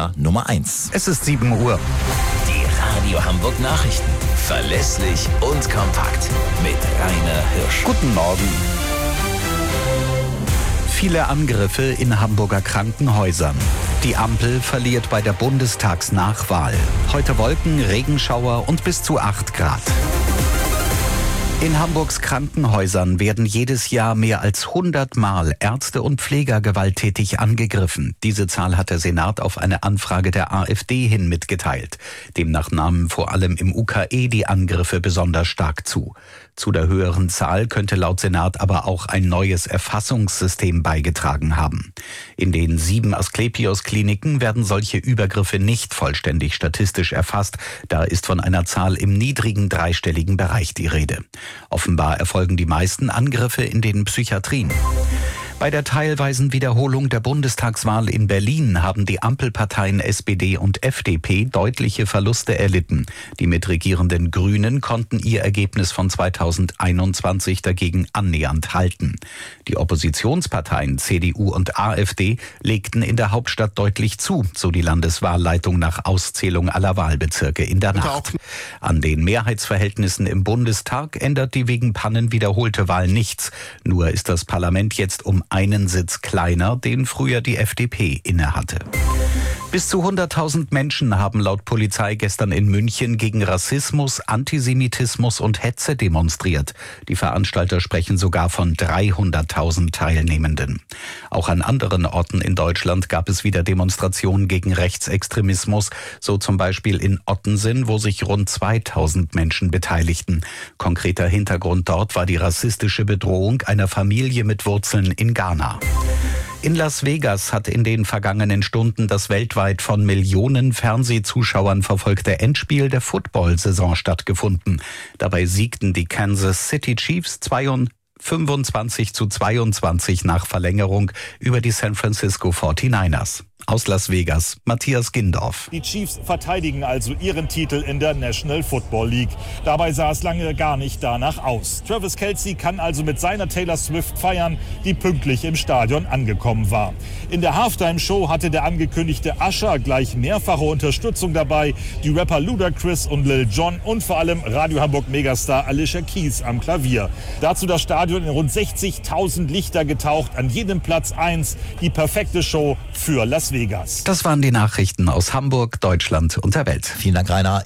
Thema Nummer 1. Es ist 7 Uhr. Die Radio Hamburg Nachrichten. Verlässlich und kompakt. Mit Rainer Hirsch. Guten Morgen. Viele Angriffe in Hamburger Krankenhäusern. Die Ampel verliert bei der Bundestagsnachwahl. Heute Wolken, Regenschauer und bis zu 8 Grad. In Hamburgs Krankenhäusern werden jedes Jahr mehr als 100 Mal Ärzte und Pfleger gewalttätig angegriffen. Diese Zahl hat der Senat auf eine Anfrage der AfD hin mitgeteilt. Demnach nahmen vor allem im UKE die Angriffe besonders stark zu. Zu der höheren Zahl könnte laut Senat aber auch ein neues Erfassungssystem beigetragen haben. In den 7 Asklepios-Kliniken werden solche Übergriffe nicht vollständig statistisch erfasst. Da ist von einer Zahl im niedrigen dreistelligen Bereich die Rede. Offenbar erfolgen die meisten Angriffe in den Psychiatrien. Bei der teilweisen Wiederholung der Bundestagswahl in Berlin haben die Ampelparteien SPD und FDP deutliche Verluste erlitten. Die mitregierenden Grünen konnten ihr Ergebnis von 2021 dagegen annähernd halten. Die Oppositionsparteien CDU und AfD legten in der Hauptstadt deutlich zu, so die Landeswahlleitung nach Auszählung aller Wahlbezirke in der Nacht. An den Mehrheitsverhältnissen im Bundestag ändert die wegen Pannen wiederholte Wahl nichts. Nur ist das Parlament jetzt um einen Sitz kleiner, den früher die FDP innehatte. Bis zu 100.000 Menschen haben laut Polizei gestern in München gegen Rassismus, Antisemitismus und Hetze demonstriert. Die Veranstalter sprechen sogar von 300.000 Teilnehmenden. Auch an anderen Orten in Deutschland gab es wieder Demonstrationen gegen Rechtsextremismus, so zum Beispiel in Ottensen, wo sich rund 2.000 Menschen beteiligten. Konkreter Hintergrund dort war die rassistische Bedrohung einer Familie mit Wurzeln in Ghana. In Las Vegas hat in den vergangenen Stunden das weltweit von Millionen Fernsehzuschauern verfolgte Endspiel der Football-Saison stattgefunden. Dabei siegten die Kansas City Chiefs 25-22 nach Verlängerung über die San Francisco 49ers. Aus Las Vegas, Matthias Gindorf. Die Chiefs verteidigen also ihren Titel in der National Football League. Dabei sah es lange gar nicht danach aus. Travis Kelce kann also mit seiner Taylor Swift feiern, die pünktlich im Stadion angekommen war. In der Halftime-Show hatte der angekündigte Usher gleich mehrfache Unterstützung dabei. Die Rapper Ludacris und Lil Jon und vor allem Radio Hamburg Megastar Alicia Keys am Klavier. Dazu das Stadion in rund 60.000 Lichter getaucht, an jedem Platz 1. Die perfekte Show für Las Vegas. Das waren die Nachrichten aus Hamburg, Deutschland und der Welt. Vielen Dank, Rainer.